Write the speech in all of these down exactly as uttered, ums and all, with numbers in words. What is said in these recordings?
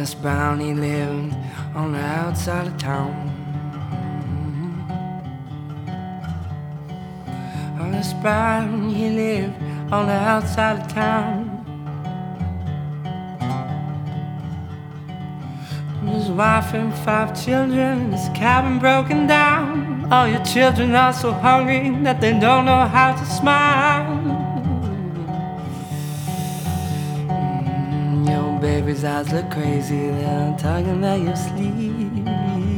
Honest Brown, he lived on the outside of town. Honest Brown, he lived on the outside of town. His wife and five children, his cabin broken down. All your children are so hungry that they don't know how to smile. Mm, your baby's eyes look crazy, they're tugging at your sleeve.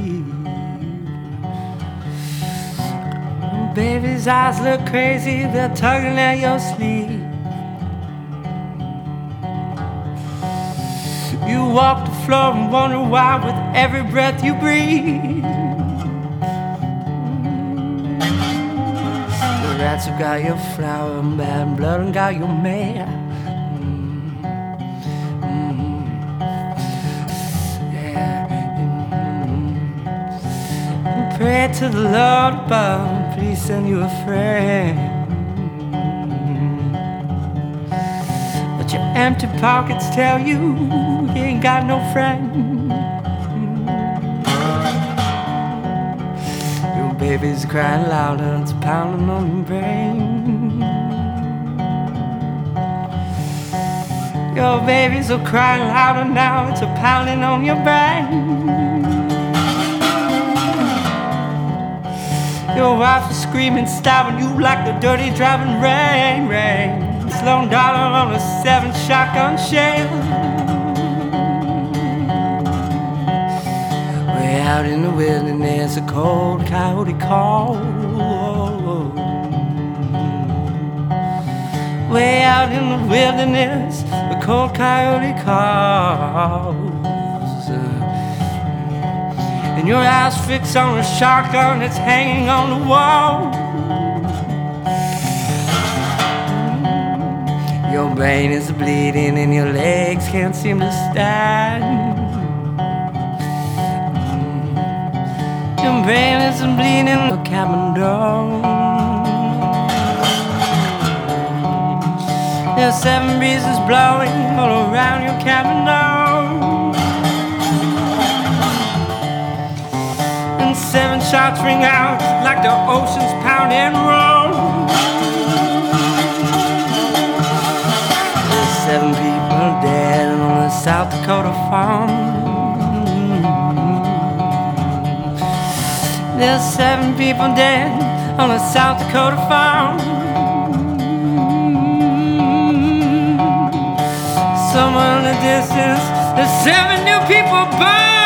Your baby's eyes look crazy, they're tugging at your sleeve. You walk the floor and wonder why with every breath you breathe. The rats have got your flower and bad blood and got your mare. Mm-hmm. Yeah. Mm-hmm. Pray to the Lord above, please send you a friend. Your empty pockets tell you you ain't got no friend. Your baby's crying louder, it's pounding on your brain. Your babies are crying louder now, it's a pounding on your brain. Your wife is screaming, stabbing you like the dirty driving rain, rain. Lone dollar on a seven shotgun shell. Way out in the wilderness, a cold coyote calls. Way out in the wilderness, a cold coyote calls. And your eyes fixed on a shotgun that's hanging on the wall. Your brain is bleeding and your legs can't seem to stand. Your brain is bleeding, your cabin door. There's seven breezes blowing all around your cabin door. And seven shots ring out like the ocean's pounding roll. Seven people dead on a South Dakota farm. There's seven people dead on a South Dakota farm. Somewhere in the distance, there's seven new people burned.